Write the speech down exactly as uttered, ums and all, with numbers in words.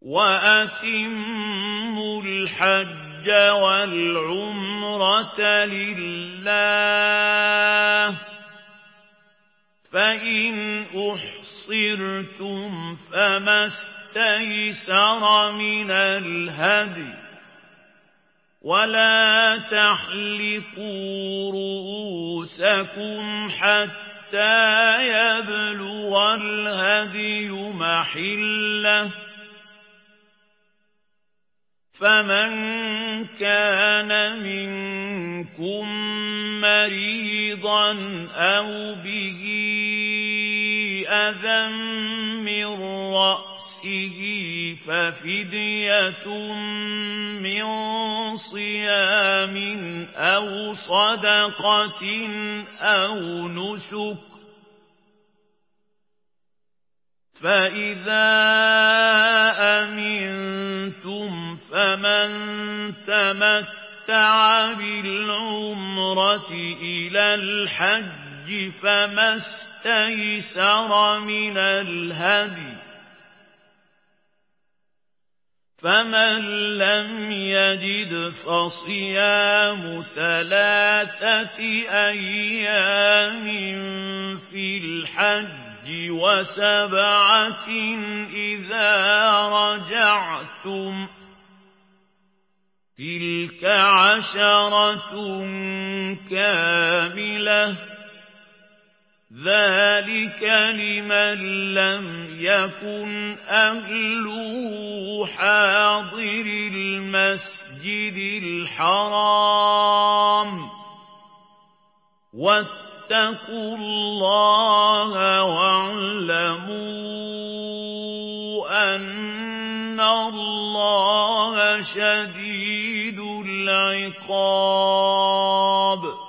وَأَتِمُّوا الْحَجَّ وَالْعُمْرَةَ لِلَّهِ ۚ فَإِنْ أُحْصِرْتُمْ فَمَا اسْتَيْسَرَ مِنَ الْهَدْيِ ۖ وَلَا تَحْلِقُوا رُءُوسَكُمْ حَتَّىٰ يَبْلُغَ الْهَدْيُ مَحِلَّهُ ۚ فَمَن كَانَ مِنكُم مَّرِيضًا أَوْ بِهِ أَذًى مِّن رَّأْسِهِ فَفِدْيَةٌ مِّن صِيَامٍ أَوْ صَدَقَةٍ أَوْ نُسُكٍ ۚ فَإِذَا أَمِنتُمْ فَمَن تَمَتَّعَ بِالْعُمْرَةِ إِلَى الْحَجِّ فَمَا اسْتَيْسَرَ مِنَ الْهَدْيِ ۖ فَمَن لَّمْ يَجِدْ فَصِيَامُ ثَلَاثَةِ أَيَّامٍ فِي الْحَجِّ وَسَبْعَةٍ إِذَا رَجَعْتُمْ ۗ تِلْكَ عَشَرَةٌ كَامِلَةٌ ۗ ذَلِكَ لِمَن لَّمْ يَكُنْ أَهْلُهُ حَاضِرِي الْمَسْجِدِ الْحَرَامِ ۚ وَاتَّقُوا اللَّهَ وَاعْلَمُوا أَنَّ اللَّهَ شَدِيدُ الْعِقَابِ.